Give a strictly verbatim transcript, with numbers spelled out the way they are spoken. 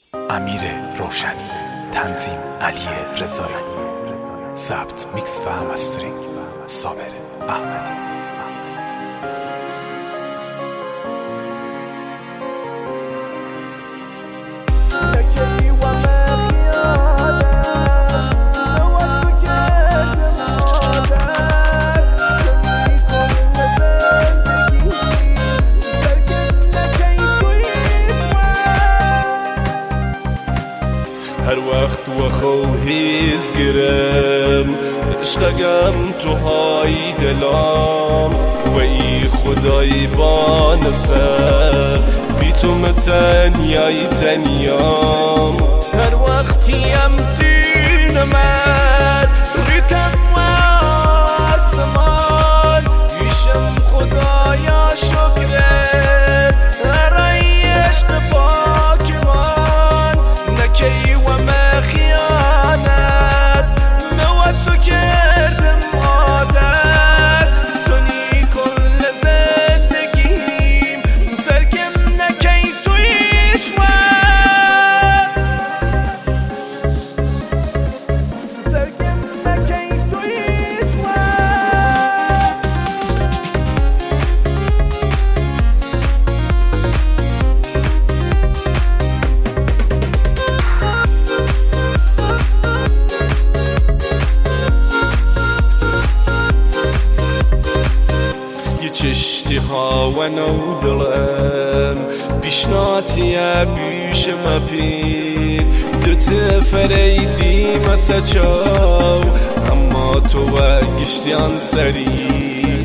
امیر روشنی، تنظیم علی رضایی، ضبط میکس و مسترینگ صابر احمدی. هر وقت و خوهیز گرم عشقم تو های دلام و ای خدای با نصر بی تو متنیای تنیام. هر وقتیم دین من ریتم و آسمان ایشم خدایا شکره هرای عشق پاکمان نکی و ما خیانت موت کردم عادت سنی کل زندگیم سرکم نکی تویش و سرکم نکی تویش و چشتی ها و نو دلم پیشناتیه بیش مپید دوت فریدی مسا چاو اما تو و گشتیان سری